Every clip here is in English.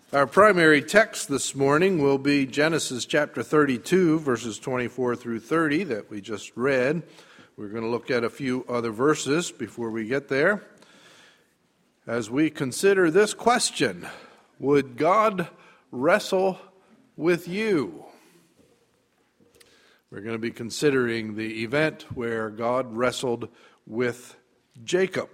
Our primary text this morning will be Genesis chapter 32, verses 24 through 30 that we just read. We're going to look at a few other verses before we get there. As we consider this question, would God wrestle with you? We're going to be considering the event where God wrestled with Jacob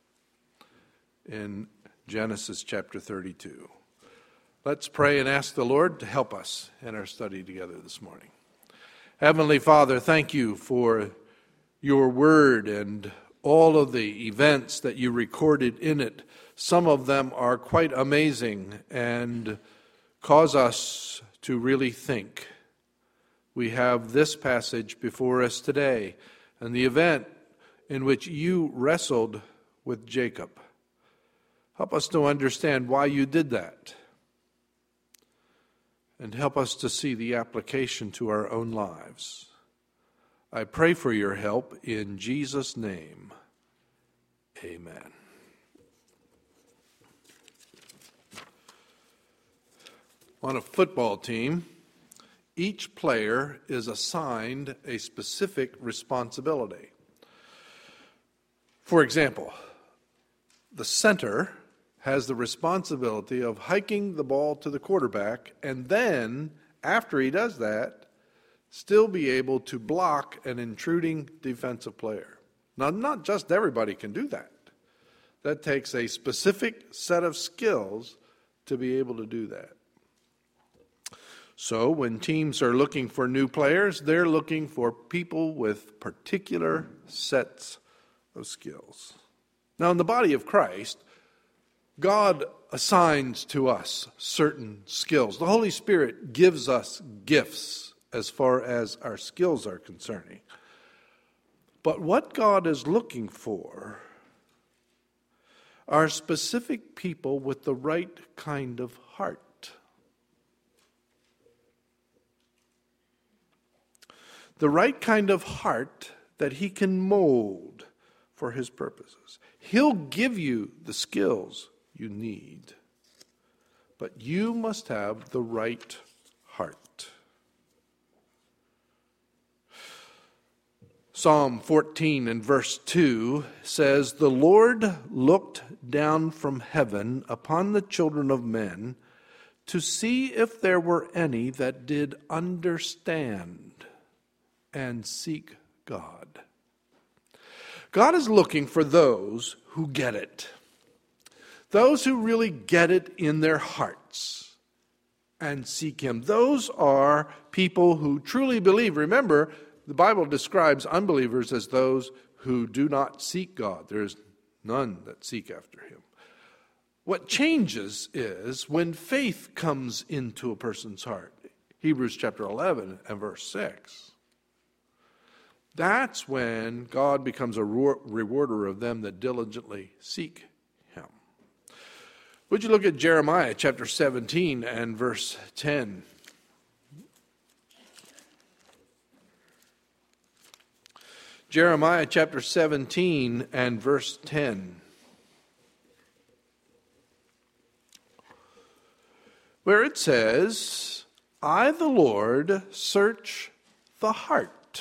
in Genesis chapter 32. Let's pray and ask the Lord to help us in our study together this morning. Heavenly Father, thank you for your word and all of the events that you recorded in it. Some of them are quite amazing and cause us to really think. We have this passage before us today and the event in which you wrestled with Jacob. Help us to understand why you did that. And help us to see the application to our own lives. I pray for your help in Jesus' name. Amen. On a football team, each player is assigned a specific responsibility. For example, the center has the responsibility of hiking the ball to the quarterback, and then, after he does that, still be able to block an intruding defensive player. Now, not just everybody can do that. That takes a specific set of skills to be able to do that. So, when teams are looking for new players, they're looking for people with particular sets of skills. Now, in the body of Christ, God assigns to us certain skills. The Holy Spirit gives us gifts as far as our skills are concerning. But what God is looking for are specific people with the right kind of heart. The right kind of heart that He can mold for His purposes. He'll give you the skills you need, but you must have the right heart. Psalm 14 and verse 2 says, "The Lord looked down from heaven upon the children of men to see if there were any that did understand and seek God." God is looking for those who get it. Those who really get it in their hearts and seek Him. Those are people who truly believe. Remember, the Bible describes unbelievers as those who do not seek God. There is none that seek after Him. What changes is when faith comes into a person's heart. Hebrews chapter 11 and verse 6. That's when God becomes a rewarder of them that diligently seek Him. Would you look at Jeremiah chapter 17 and verse 10? Jeremiah chapter 17 and verse 10. Where it says, "I, the Lord, search the heart."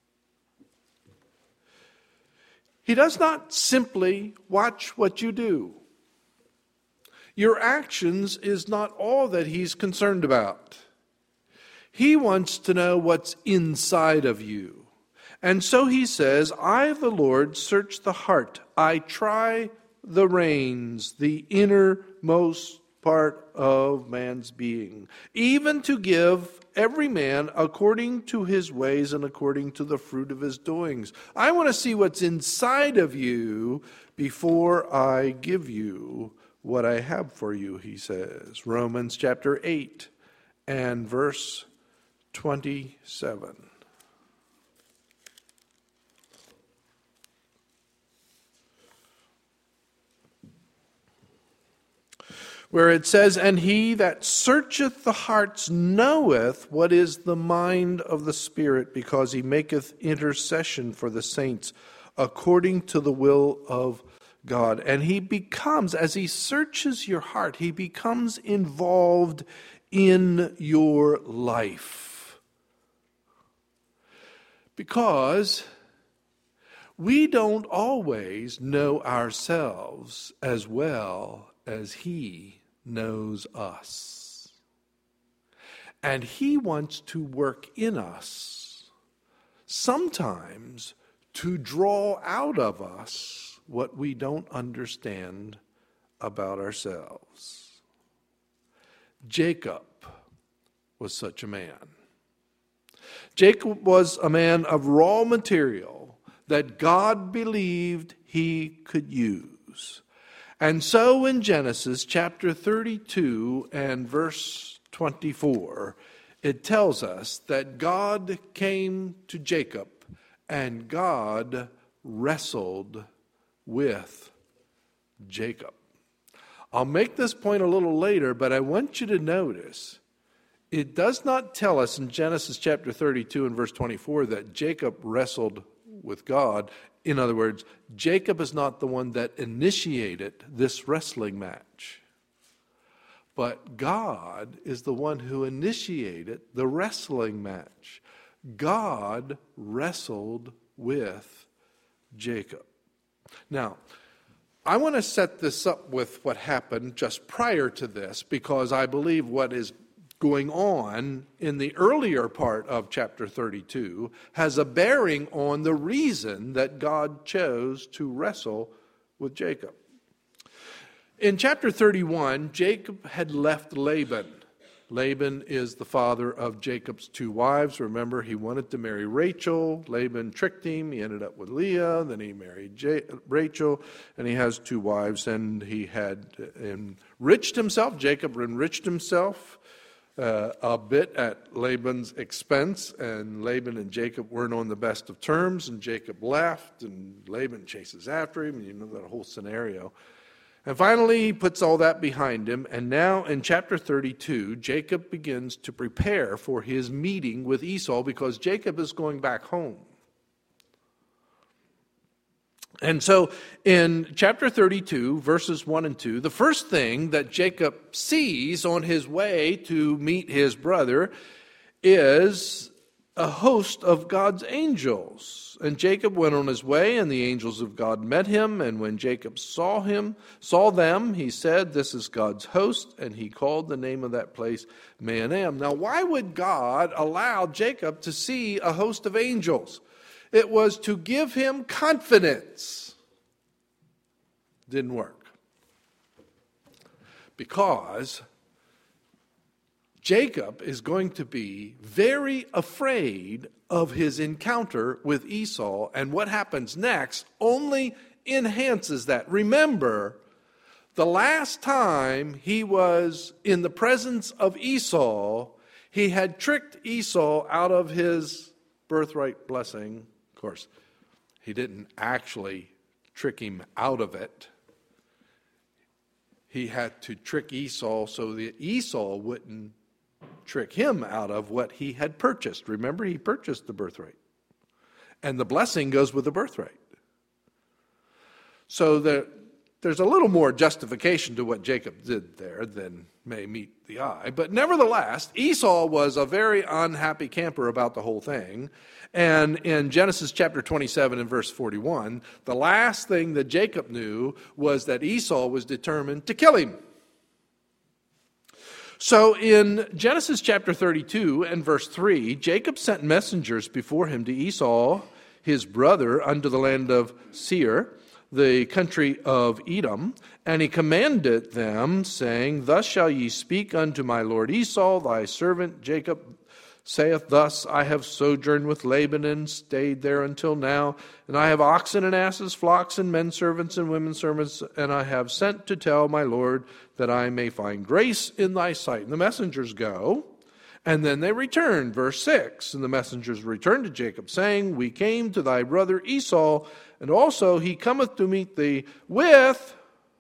He does not simply watch what you do. Your actions is not all that He's concerned about. He wants to know what's inside of you. And so He says, "I, the Lord, search the heart. I try the reins, the innermost part of man's being, even to give every man according to his ways and according to the fruit of his doings." I want to see what's inside of you before I give you what I have for you, He says. Romans chapter 8 and verse 27. Where it says, "And He that searcheth the hearts knoweth what is the mind of the Spirit, because He maketh intercession for the saints according to the will of God. And he becomes, as he searches your heart, he becomes involved in your life. Because we don't always know ourselves as well as he knows us. And he wants to work in us, sometimes to draw out of us what we don't understand about ourselves. Jacob was such a man. Jacob was a man of raw material that God believed he could use. And so in Genesis chapter 32 and verse 24, it tells us that God came to Jacob and God wrestled with Jacob. I'll make this point a little later, but I want you to notice it does not tell us in Genesis chapter 32 and verse 24 that Jacob wrestled with God. In other words, Jacob is not the one that initiated this wrestling match. But God is the one who initiated the wrestling match. God wrestled with Jacob. Now, I want to set this up with what happened just prior to this, because I believe what is going on in the earlier part of chapter 32 has a bearing on the reason that God chose to wrestle with Jacob. In chapter 31, Jacob had left Laban. Laban is the father of Jacob's two wives. Remember, he wanted to marry Rachel. Laban tricked him. He ended up with Leah. Then he married Rachel, and he has two wives. And he had enriched himself. Jacob enriched himself a bit at Laban's expense, and Laban and Jacob weren't on the best of terms, and Jacob left, and Laban chases after him, and you know that whole scenario. And finally, he puts all that behind him, and now in chapter 32, Jacob begins to prepare for his meeting with Esau because Jacob is going back home. And so in chapter 32, verses 1 and 2, the first thing that Jacob sees on his way to meet his brother is a host of God's angels. And Jacob went on his way, and the angels of God met him. And when Jacob saw them, he said, "This is God's host." And he called the name of that place Mahanaim. Now, why would God allow Jacob to see a host of angels? It was to give him confidence. Didn't work. Because Jacob is going to be very afraid of his encounter with Esau, and what happens next only enhances that. Remember, the last time he was in the presence of Esau, he had tricked Esau out of his birthright blessing. Of course, he didn't actually trick him out of it. He had to trick Esau so that Esau wouldn't trick him out of what he had purchased. Remember, he purchased the birthright. And the blessing goes with the birthright. So there's a little more justification to what Jacob did there than may meet the eye. But nevertheless, Esau was a very unhappy camper about the whole thing. And in Genesis chapter 27 and verse 41, the last thing that Jacob knew was that Esau was determined to kill him. So in Genesis chapter 32 and verse 3, Jacob sent messengers before him to Esau, his brother, unto the land of Seir, the country of Edom, and he commanded them, saying, "Thus shall ye speak unto my lord Esau, thy servant Jacob saith thus, I have sojourned with Laban and stayed there until now, and I have oxen and asses, flocks and men servants and women servants, and I have sent to tell my lord that I may find grace in thy sight." And the messengers go, and then they return. Verse 6, and the messengers returned to Jacob, saying, "We came to thy brother Esau, and also he cometh to meet thee with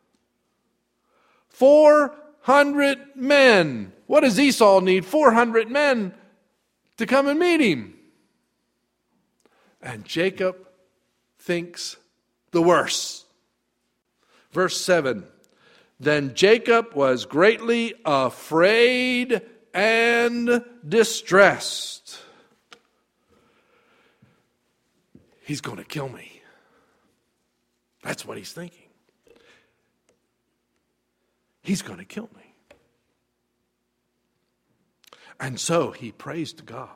400 men. What does Esau need? 400 men to come and meet him. And Jacob thinks the worst. Verse 7, then Jacob was greatly afraid and distressed. He's going to kill me. That's what he's thinking. He's going to kill me. And so he prays to God.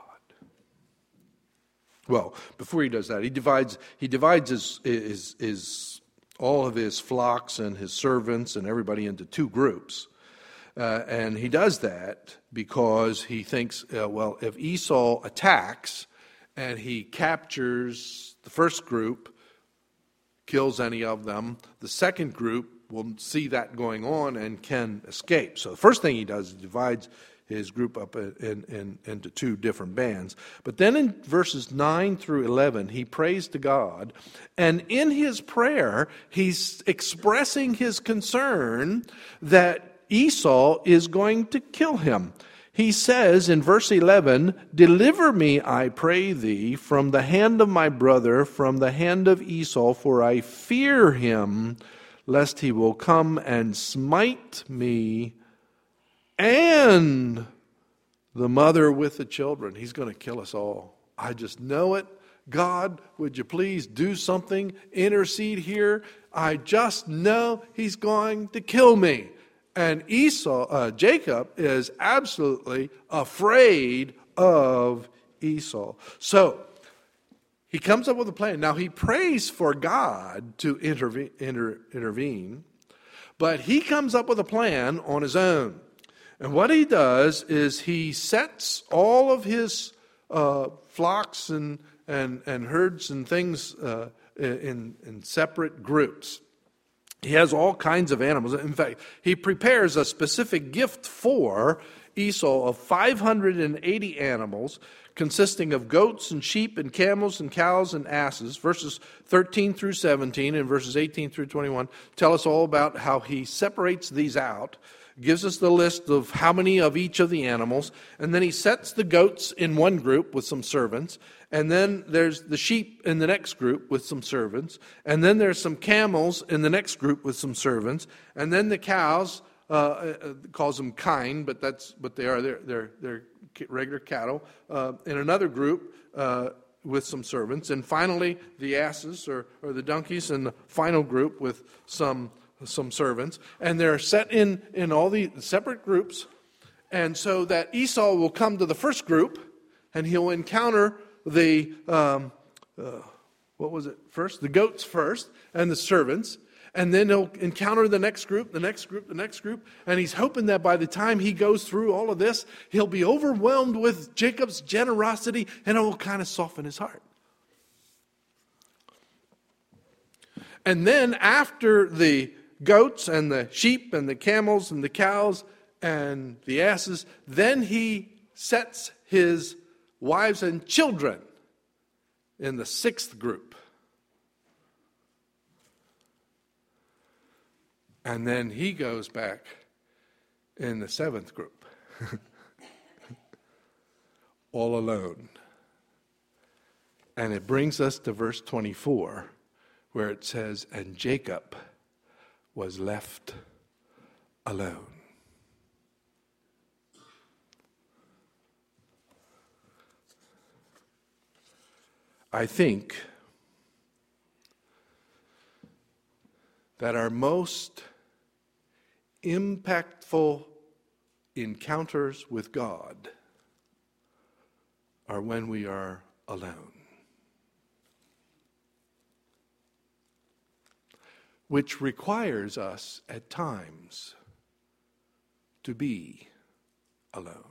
Well, before he does that, he divides his all of his flocks and his servants and everybody into two groups. And he does that because he thinks, well, if Esau attacks and he captures the first group, kills any of them, the second group will see that going on and can escape. So the first thing he does is divides his group up into two different bands. But then in verses 9 through 11, he prays to God. And in his prayer, he's expressing his concern that Esau is going to kill him. He says in verse 11, deliver me, I pray thee, from the hand of my brother, from the hand of Esau, for I fear him, lest he will come and smite me and the mother with the children. He's going to kill us all. I just know it. God, would you please do something? Intercede here. I just know he's going to kill me. And Jacob is absolutely afraid of Esau. So he comes up with a plan. Now he prays for God to intervene, but he comes up with a plan on his own. And what he does is he sets all of his flocks and herds and things in separate groups. He has all kinds of animals. In fact, he prepares a specific gift for Esau of 580 animals, consisting of goats and sheep and camels and cows and asses. Verses 13 through 17 and verses 18 through 21 tell us all about how he separates these out, gives us the list of how many of each of the animals, and then he sets the goats in one group with some servants, and then there's the sheep in the next group with some servants, and then there's some camels in the next group with some servants, and then the cows, calls them kine, but that's what they are. They're regular cattle in another group with some servants, and finally the asses or the donkeys in the final group with some servants, and they're set in all the separate groups, and so that Esau will come to the first group, and he'll encounter the the goats first, and the servants, and then he'll encounter the next group, and he's hoping that by the time he goes through all of this, he'll be overwhelmed with Jacob's generosity, and it will kind of soften his heart. And then after the goats and the sheep and the camels and the cows and the asses, then he sets his wives and children in the sixth group. And then he goes back in the seventh group. All alone. And it brings us to verse 24, where it says, and Jacob was left alone. I think that our most impactful encounters with God are when we are alone. Which requires us at times to be alone,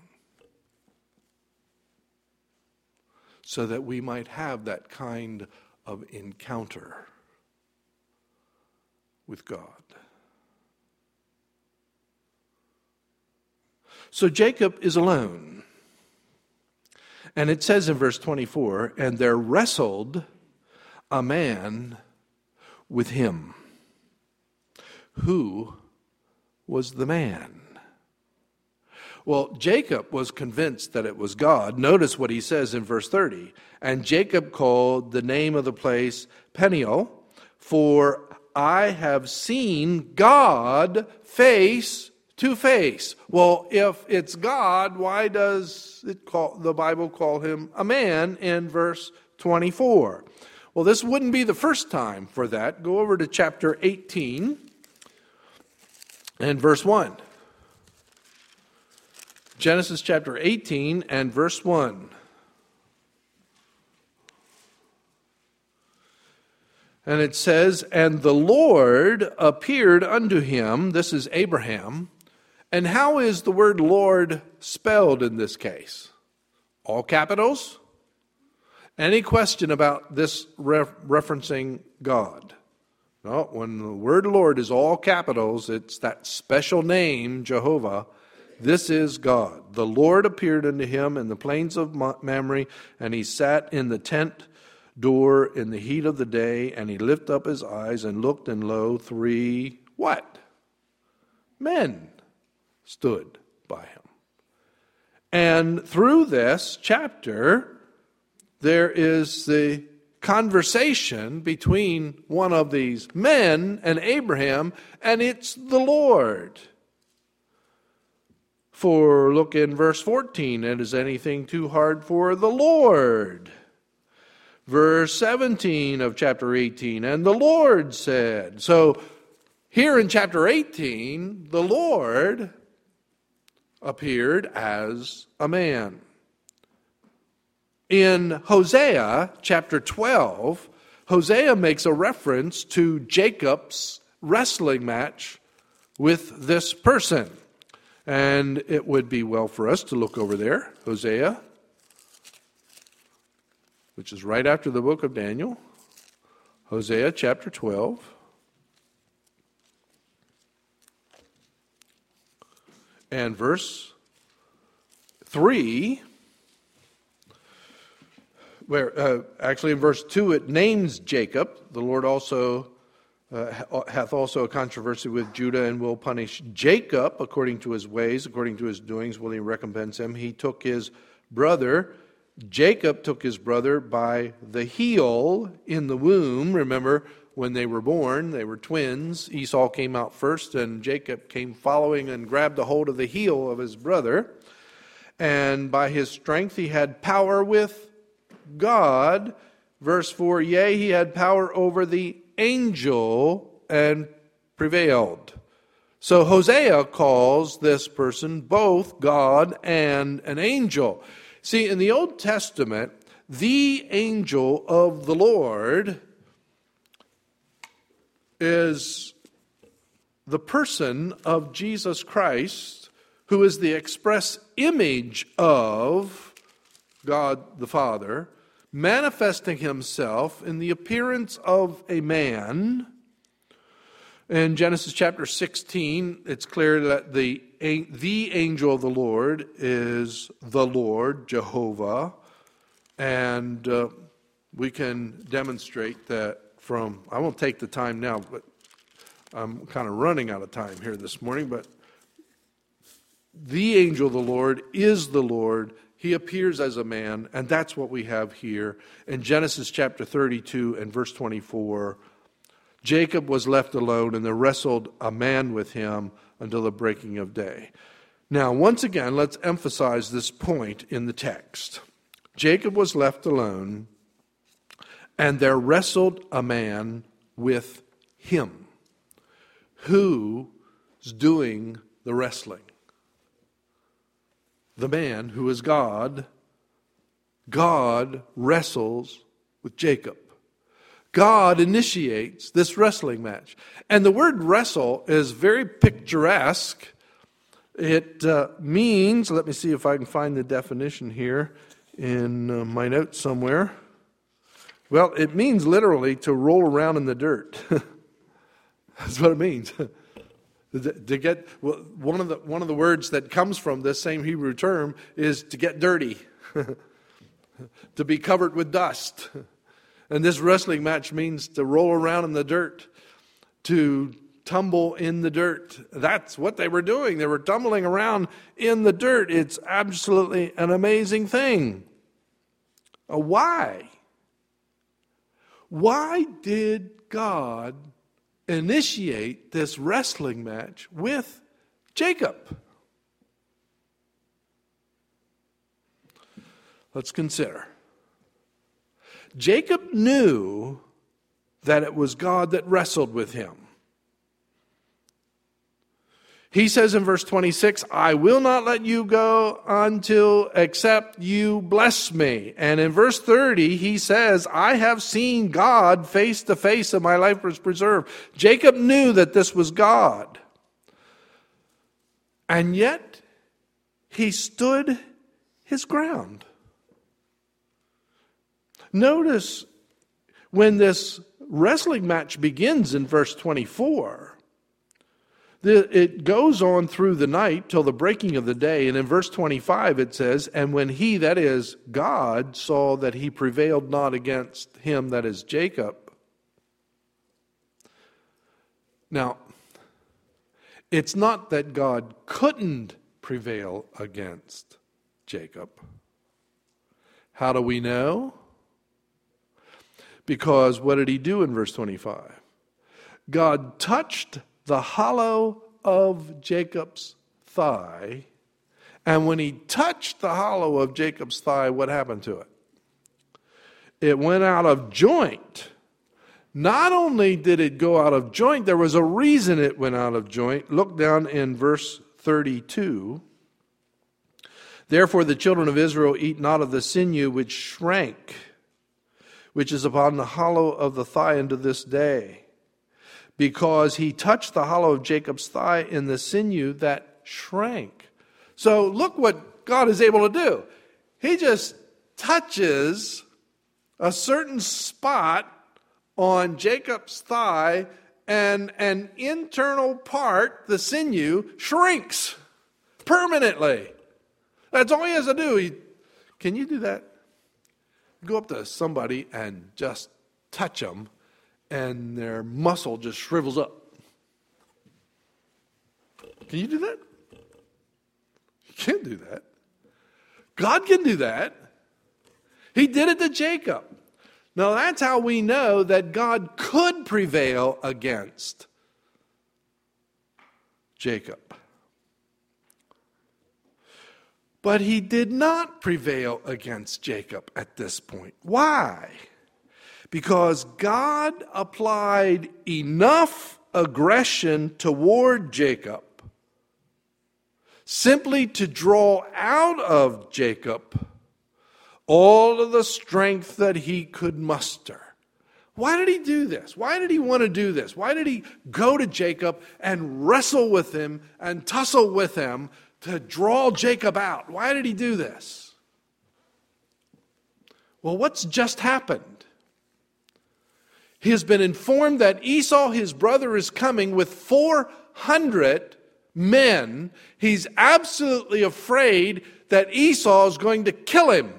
so that we might have that kind of encounter with God. So Jacob is alone. And it says in verse 24, and there wrestled a man with him. Who was the man? Well, Jacob was convinced that it was God. Notice what he says in verse 30. And Jacob called the name of the place Peniel, for I have seen God face to face. Well, if it's God, why does the Bible call him a man in verse 24? Well, this wouldn't be the first time for that. Go over to chapter 18 and verse 1. Genesis chapter 18 and verse 1. And it says, "And the Lord appeared unto him," this is Abraham. And how is the word Lord spelled in this case? All capitals? Any question about this referencing God? No, when the word Lord is all capitals, it's that special name, Jehovah. This is God. The Lord appeared unto him in the plains of Mamre, and he sat in the tent door in the heat of the day, and he lifted up his eyes and looked, and lo, 3 what? Men stood by him. And through this chapter, there is the conversation between one of these men and Abraham, and it's the Lord. For look in verse 14, "And is anything too hard for the Lord?" Verse 17 of chapter 18, "And the Lord said." So here in chapter 18, the Lord appeared as a man. In Hosea chapter 12, Hosea makes a reference to Jacob's wrestling match with this person. And it would be well for us to look over there, Hosea, which is right after the book of Daniel. Hosea chapter 12. And verse 3, where actually in verse 2 it names Jacob. The Lord also hath also a controversy with Judah, and will punish Jacob according to his ways, according to his doings will he recompense him. He took his brother, Jacob took his brother by the heel in the womb. Remember, when they were born, they were twins. Esau came out first, and Jacob came following and grabbed a hold of the heel of his brother. And by his strength he had power with God. Verse 4, "Yea, he had power over the angel and prevailed." So Hosea calls this person both God and an angel. See, in the Old Testament, the angel of the Lord is the person of Jesus Christ, who is the express image of God the Father, manifesting himself in the appearance of a man. In Genesis chapter 16, it's clear that the angel of the Lord is the Lord, Jehovah, and we can demonstrate that from, I won't take the time now, but I'm kind of running out of time here this morning, but the angel of the Lord is the Lord. He appears as a man, and that's what we have here. In Genesis chapter 32 and verse 24, Jacob was left alone, and there wrestled a man with him until the breaking of day. Now, once again, let's emphasize this point in the text. Jacob was left alone, and there wrestled a man with him. Who's doing the wrestling? The man who is God. God wrestles with Jacob. God initiates this wrestling match. And the word wrestle is very picturesque. It means, let me see if I can find the definition here in my notes somewhere. Well, it means literally to roll around in the dirt. That's what it means. To get, well, one of the words that comes from this same Hebrew term is to get dirty, to be covered with dust. And this wrestling match means to roll around in the dirt, to tumble in the dirt. That's what they were doing. They were tumbling around in the dirt. It's absolutely an amazing thing. Why? Why did God initiate this wrestling match with Jacob? Let's consider. Jacob knew that it was God that wrestled with him. He says in verse 26, I will not let you go until except you bless me. And in verse 30, he says, I have seen God face to face and my life was preserved. Jacob knew that this was God. And yet, he stood his ground. Notice when this wrestling match begins in verse 24, it goes on through the night till the breaking of the day. And in verse 25 it says, and when he, that is God, saw that he prevailed not against him, that is Jacob. Now, it's not that God couldn't prevail against Jacob. How do we know? Because what did he do in verse 25? God touched the hollow of Jacob's thigh, and when he touched the hollow of Jacob's thigh, what happened to it? It went out of joint. Not only did it go out of joint, there was a reason it went out of joint. Look down in verse 32. Therefore the children of Israel eat not of the sinew which shrank, which is upon the hollow of the thigh unto this day, because he touched the hollow of Jacob's thigh in the sinew that shrank. So look what God is able to do. He just touches a certain spot on Jacob's thigh, and an internal part, the sinew, shrinks permanently. That's all he has to do. Can you do that? Go up to somebody and just touch them, and their muscle just shrivels up. Can you do that? You can't do that. God can do that. He did it to Jacob. Now that's how we know that God could prevail against Jacob. But he did not prevail against Jacob at this point. Why? Because God applied enough aggression toward Jacob simply to draw out of Jacob all of the strength that he could muster. Why did he do this? Why did he want to do this? Why did he go to Jacob and wrestle with him and tussle with him to draw Jacob out? Why did he do this? Well, what's just happened? He has been informed that Esau, his brother, is coming with 400 men. He's absolutely afraid that Esau is going to kill him.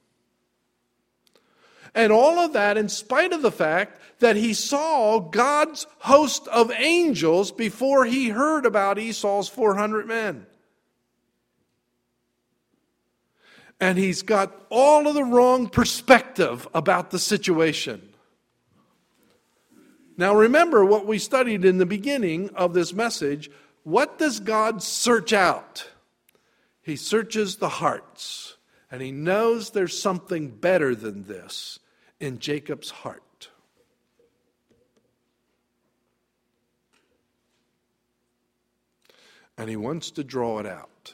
And all of that in spite of the fact that he saw God's host of angels before he heard about Esau's 400 men. And he's got all of the wrong perspective about the situation. Now remember what we studied in the beginning of this message. What does God search out? He searches the hearts. And he knows there's something better than this in Jacob's heart. And he wants to draw it out.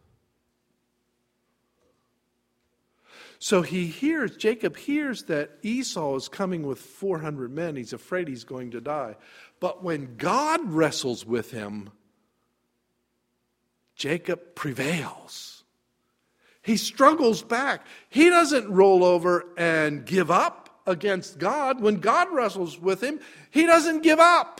So Jacob hears that Esau is coming with 400 men. He's afraid he's going to die. But when God wrestles with him, Jacob prevails. He struggles back. He doesn't roll over and give up against God. When God wrestles with him, he doesn't give up.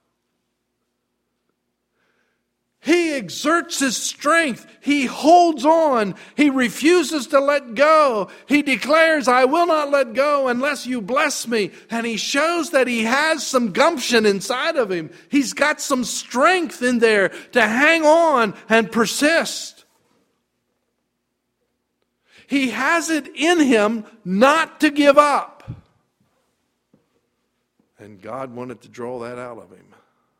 He exerts his strength. He holds on. He refuses to let go. He declares, I will not let go unless you bless me. And he shows that he has some gumption inside of him. He's got some strength in there to hang on and persist. He has it in him not to give up. And God wanted to draw that out of him.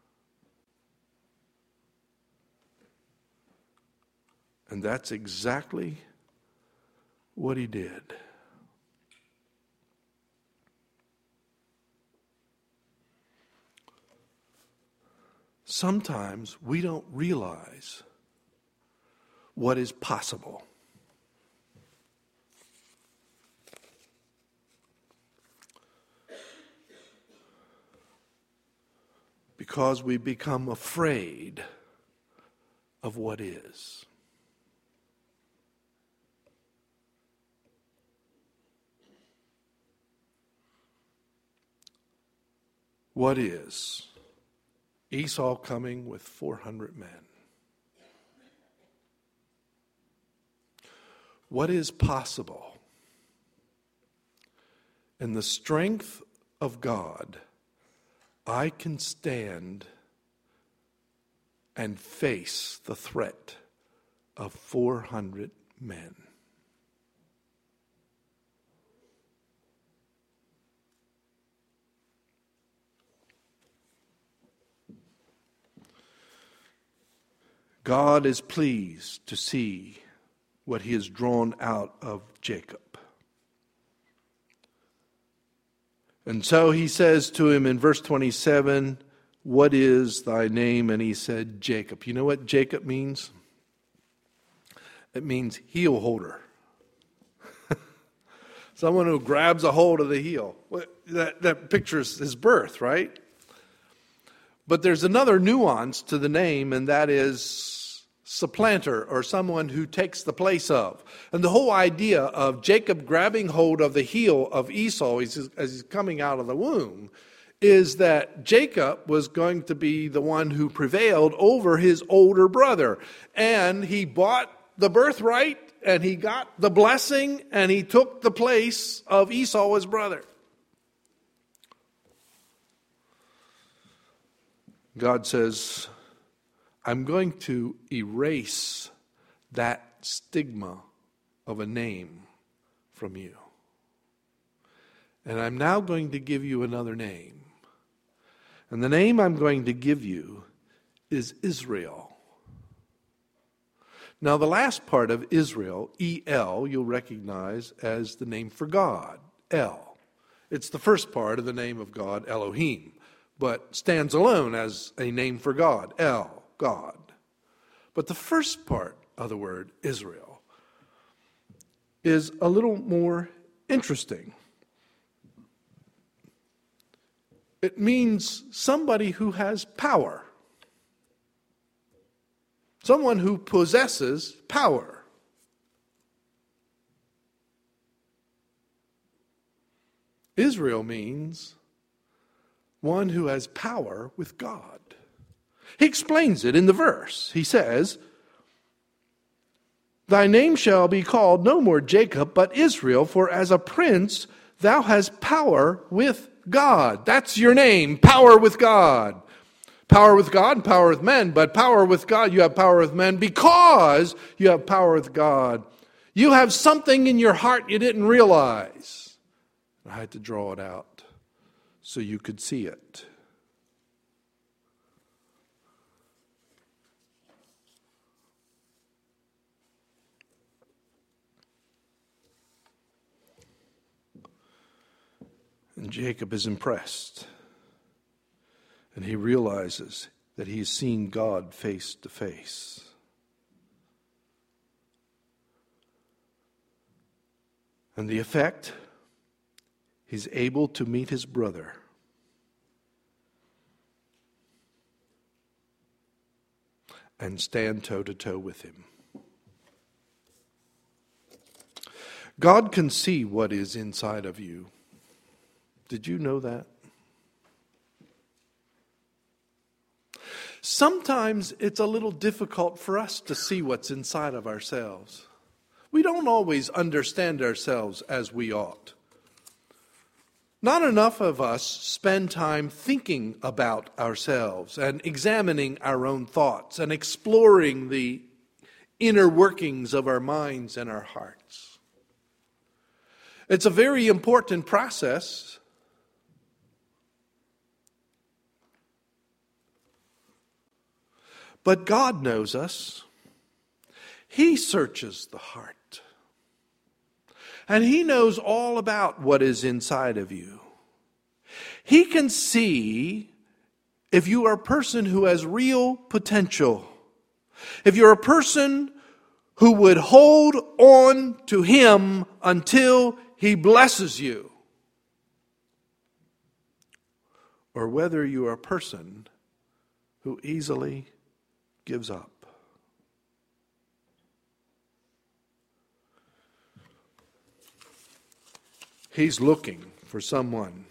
And that's exactly what he did. Sometimes we don't realize what is possible. Because we become afraid of what is. What is? Esau coming with 400 men. What is possible? In the strength of God, I can stand and face the threat of 400 men. God is pleased to see what he has drawn out of Jacob. And so he says to him in verse 27, "What is thy name?" And he said, "Jacob." You know what Jacob means? It means heel holder. Someone who grabs a hold of the heel. That pictures his birth, right? But there's another nuance to the name, and that is supplanter, or someone who takes the place of. And the whole idea of Jacob grabbing hold of the heel of Esau as he's coming out of the womb is that Jacob was going to be the one who prevailed over his older brother. And he bought the birthright, and he got the blessing, and he took the place of Esau, his brother. God says, I'm going to erase that stigma of a name from you. And I'm now going to give you another name. And the name I'm going to give you is Israel. Now, the last part of Israel, E-L, you'll recognize as the name for God, El. It's the first part of the name of God, Elohim, but stands alone as a name for God, El, God. But the first part of the word Israel is a little more interesting. It means somebody who has power. Someone who possesses power. Israel means one who has power with God. He explains it in the verse. He says, "Thy name shall be called no more Jacob, but Israel, for as a prince thou hast power with God." That's your name, power with God. Power with God, power with men, but power with God, you have power with men because you have power with God. You have something in your heart you didn't realize. I had to draw it out so you could see it. And Jacob is impressed. And he realizes that he's seen God face to face. And the effect, he's able to meet his brother. And stand toe to toe with him. God can see what is inside of you. Did you know that? Sometimes it's a little difficult for us to see what's inside of ourselves. We don't always understand ourselves as we ought. Not enough of us spend time thinking about ourselves and examining our own thoughts and exploring the inner workings of our minds and our hearts. It's a very important process. But God knows us. He searches the heart. And He knows all about what is inside of you. He can see if you are a person who has real potential. If you're a person who would hold on to Him until He blesses you. Or whether you are a person who easily gives up. He's looking for someone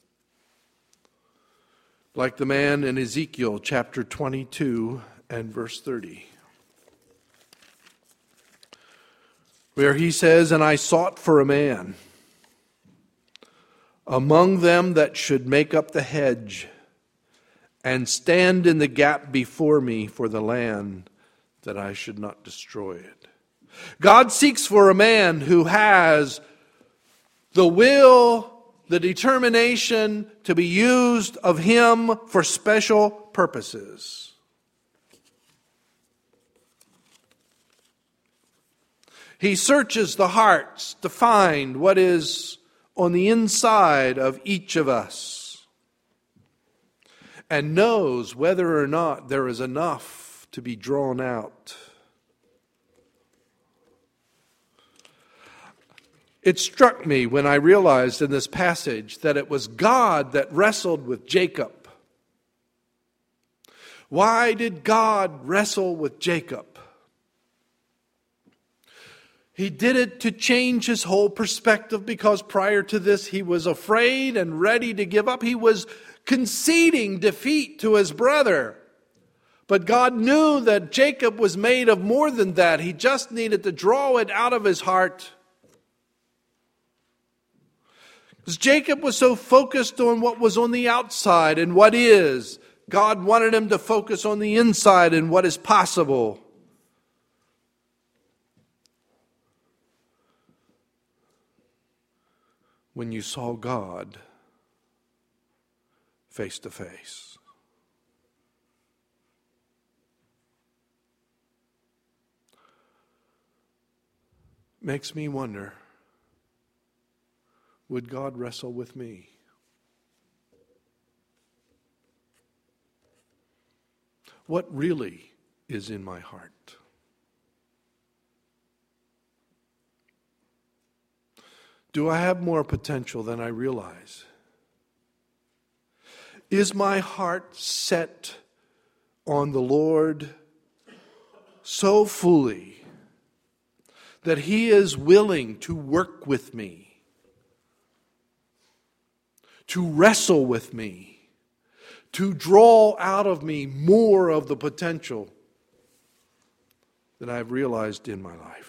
like the man in Ezekiel chapter 22 and verse 30, where he says, "And I sought for a man among them that should make up the hedge and stand in the gap before me for the land, that I should not destroy it." God seeks for a man who has the will, the determination to be used of Him for special purposes. He searches the hearts to find what is on the inside of each of us and knows whether or not there is enough to be drawn out. It struck me when I realized in this passage that it was God that wrestled with Jacob. Why did God wrestle with Jacob? He did it to change his whole perspective, because prior to this he was afraid and ready to give up. He was conceding defeat to his brother. But God knew that Jacob was made of more than that. He just needed to draw it out of his heart. Because Jacob was so focused on what was on the outside and what is. God wanted him to focus on the inside and what is possible. When you saw God face to face. Makes me wonder, would God wrestle with me? What really is in my heart? Do I have more potential than I realize? Is my heart set on the Lord so fully that He is willing to work with me, to wrestle with me, to draw out of me more of the potential that I've realized in my life?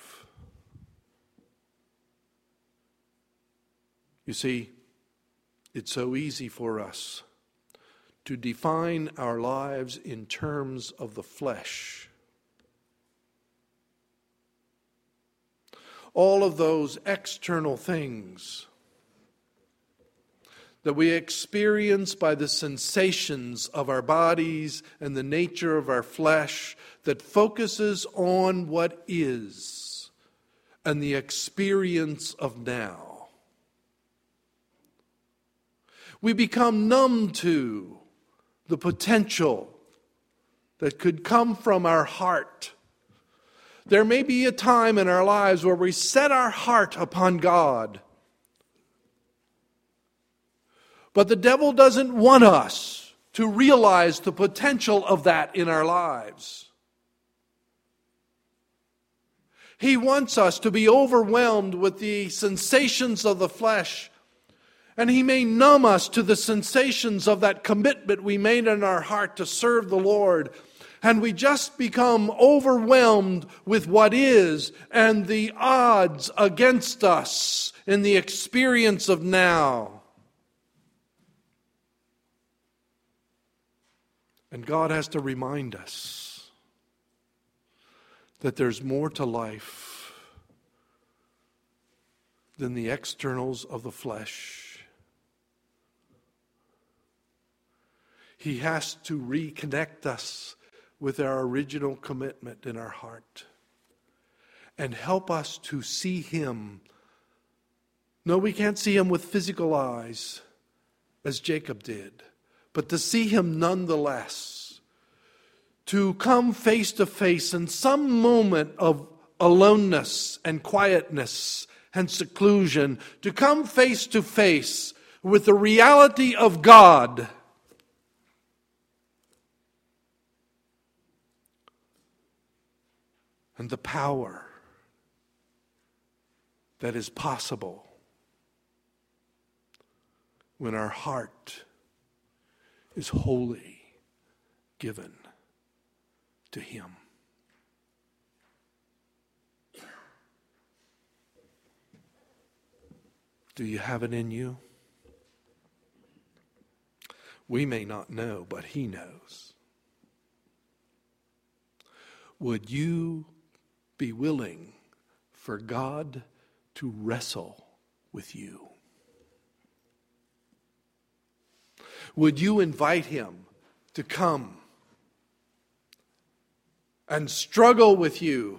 You see, it's so easy for us to define our lives in terms of the flesh. All of those external things that we experience by the sensations of our bodies and the nature of our flesh, that focuses on what is and the experience of now. We become numb to the potential that could come from our heart. There may be a time in our lives where we set our heart upon God. But the devil doesn't want us to realize the potential of that in our lives. He wants us to be overwhelmed with the sensations of the flesh. And he may numb us to the sensations of that commitment we made in our heart to serve the Lord. And we just become overwhelmed with what is and the odds against us in the experience of now. And God has to remind us that there's more to life than the externals of the flesh. He has to reconnect us with our original commitment in our heart. And help us to see Him. No, we can't see Him with physical eyes, as Jacob did, but to see Him nonetheless. To come face to face in some moment of aloneness and quietness and seclusion, to come face to face with the reality of God. And the power that is possible when our heart is wholly given to Him. Do you have it in you? We may not know, but He knows. Would you be willing for God to wrestle with you? Would you invite Him to come and struggle with you,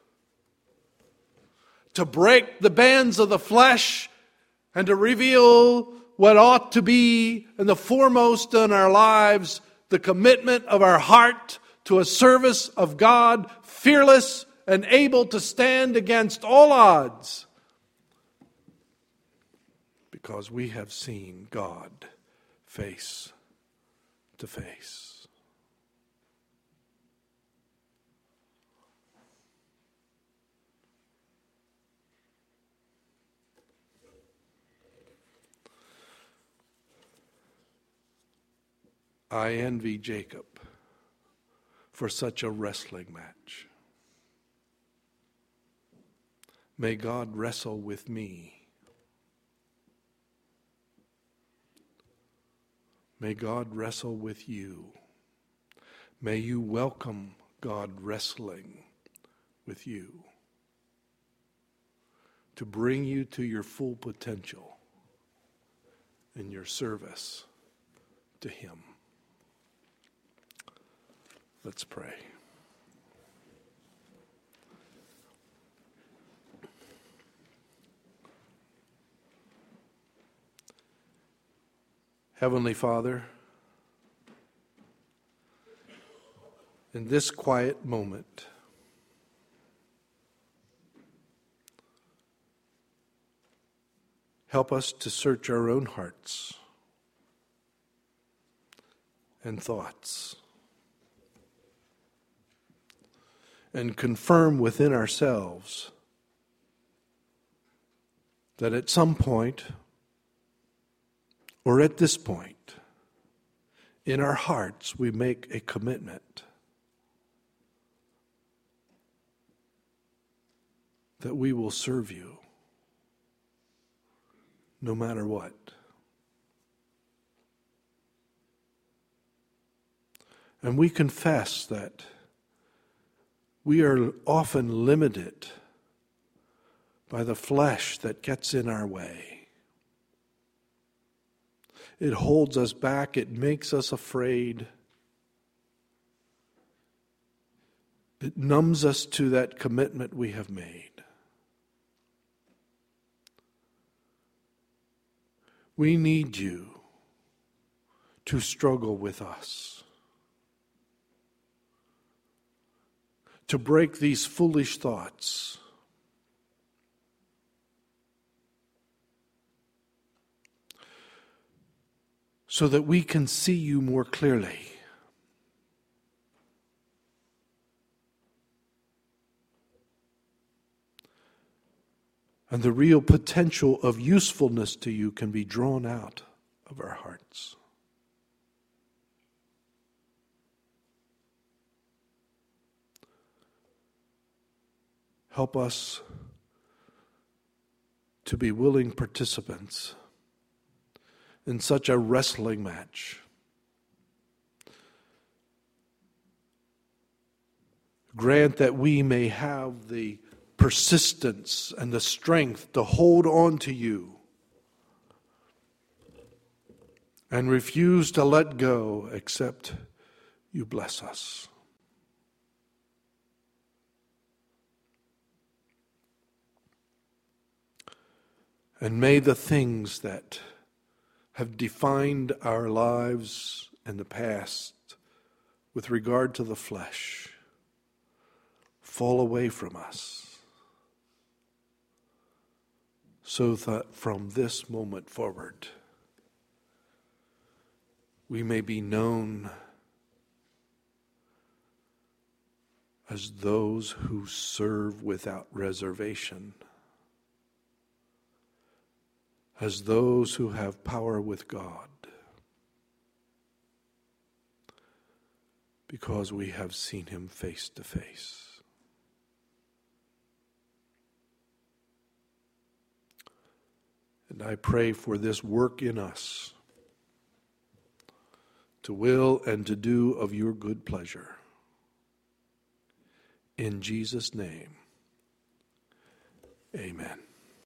to break the bands of the flesh and to reveal what ought to be in the foremost in our lives, the commitment of our heart to a service of God, fearless and able to stand against all odds, because we have seen God face to face. I envy Jacob for such a wrestling match. May God wrestle with me. May God wrestle with you. May you welcome God wrestling with you to bring you to your full potential in your service to Him. Let's pray. Heavenly Father, in this quiet moment, help us to search our own hearts and thoughts and confirm within ourselves that at some point, or at this point, in our hearts we make a commitment that we will serve you no matter what. And we confess that we are often limited by the flesh that gets in our way. It holds us back. It makes us afraid. It numbs us to that commitment we have made. We need you to struggle with us, to break these foolish thoughts, so that we can see you more clearly. And the real potential of usefulness to you can be drawn out of our hearts. Help us to be willing participants in such a wrestling match. Grant that we may have the persistence and the strength to hold on to you and refuse to let go except you bless us. And may the things that have defined our lives in the past with regard to the flesh fall away from us, so that from this moment forward we may be known as those who serve without reservation, as those who have power with God, because we have seen him face to face. And I pray for this work in us to will and to do of your good pleasure. In Jesus' name, amen.